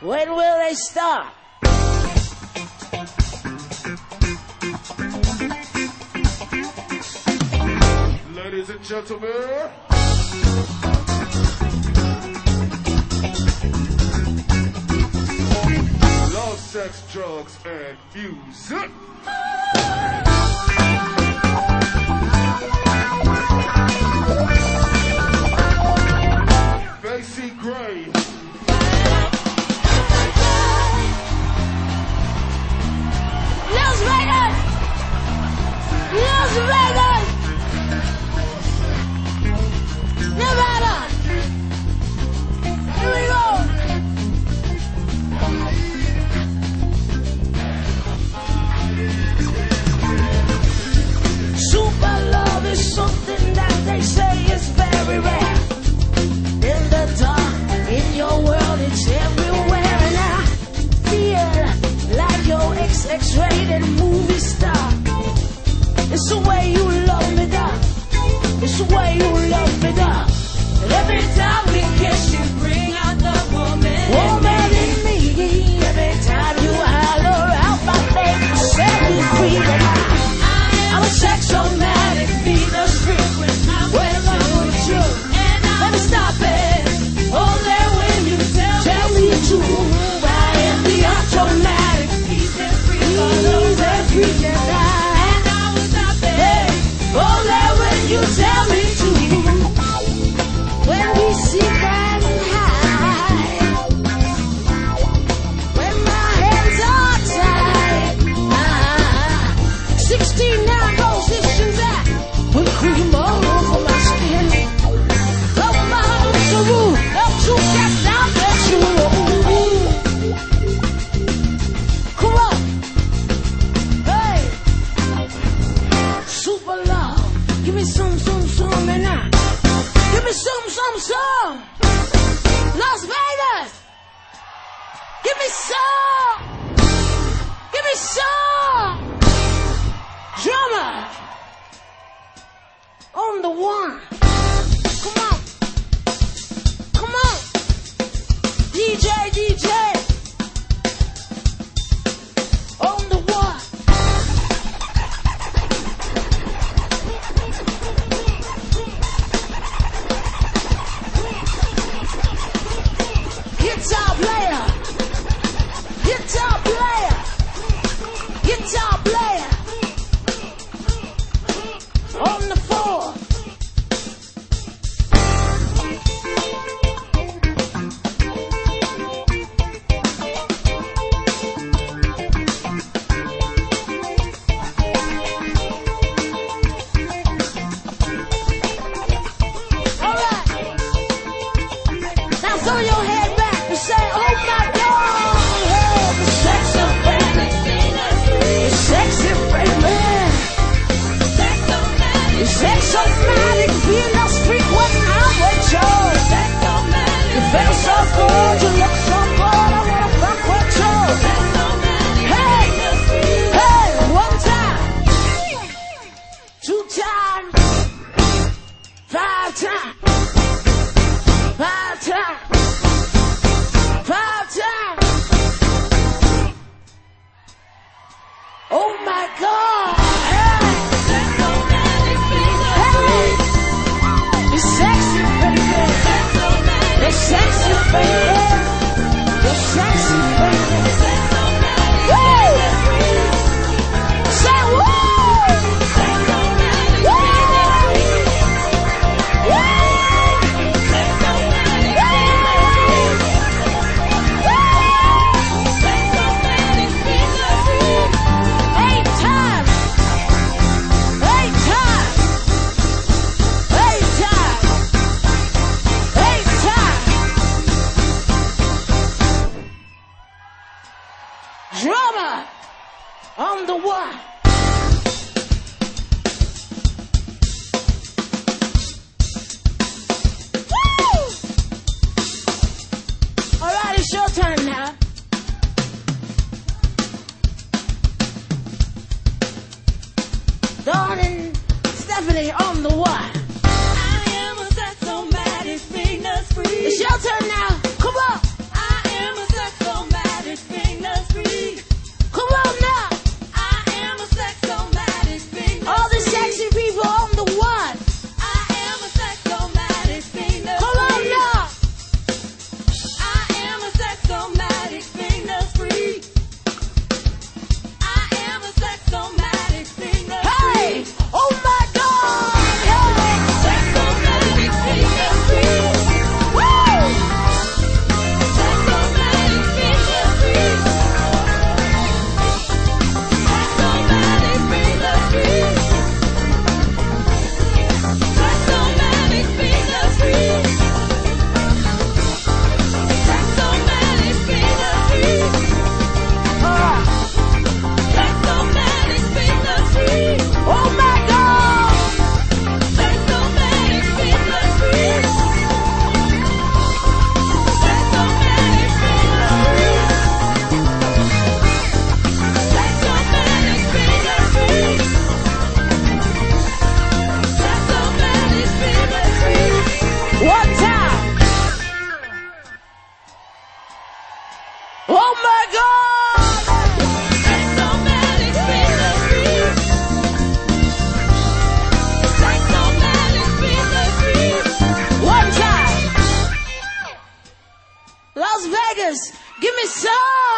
When will they start? Ladies and gentlemen, love, sex, drugs, and music. Macy Gray. Las Vegas! Las Vegas! Nevada! Here we go! Super love is something that they say is very rare. In the dark, in your world, it's everywhere. And I feel like your X-rated movie star. It's the way you love me, doll. It's the way you love me, doll. And every time we kiss, you bring out the woman in me. Every time you holler out my name, you set me free. And I'm a sexomatic, Venus freak when I'm with you. Let me stop it. Only when you tell me to. I am the automatic. He's every freak and I will stop it. Only when you tell me to. When we see that high, when my hands are tied, 69 positions back with cream all over my skin. Love my house to rule, love to get down there to roll. Come on, hey, super love, give me some, and I give me some. Las Vegas, give me some, drummer on the one. Come on, DJ, on the one. Guitar player, on the floor. All right, now throw your head back and say, oh my God, the sexy baby, the sexy baby. Sexomatic, Venus freak when I'm with you. You feel so good, you look so good, I wanna fuck with you. Hey, one time, 2 times, 5 times, 5 times, 5 times. Oh my God. Sexy baby, you're sexy baby. Woo! Say woo! Drummer on the one. Woo! All right, it's your turn now. Dawn and Stephanie on the one. I am a sexomatic, Venus freak. It's your turn now. Come on. I am a sexomatic. Yes, give me some.